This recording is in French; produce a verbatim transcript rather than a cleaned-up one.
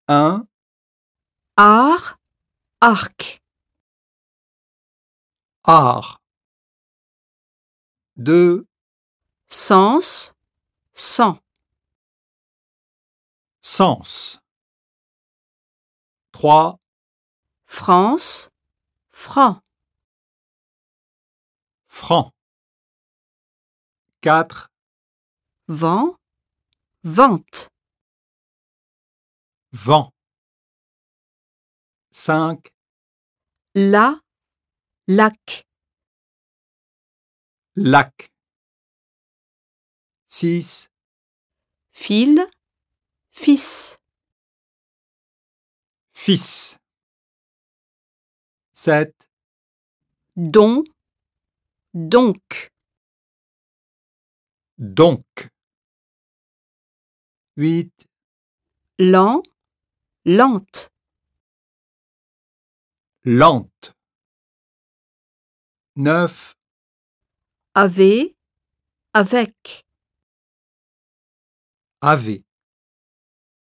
un, art, arc. art. deux, Sens, sang. sens. trois, France, franc. franc. quatre, Vent, vente. vent. cinq, La, lac. lac. six, Fil, fils. fils. sept, Don, donc. donc. huit, Lent, lente. lente. neuf, Avec, avec. avait.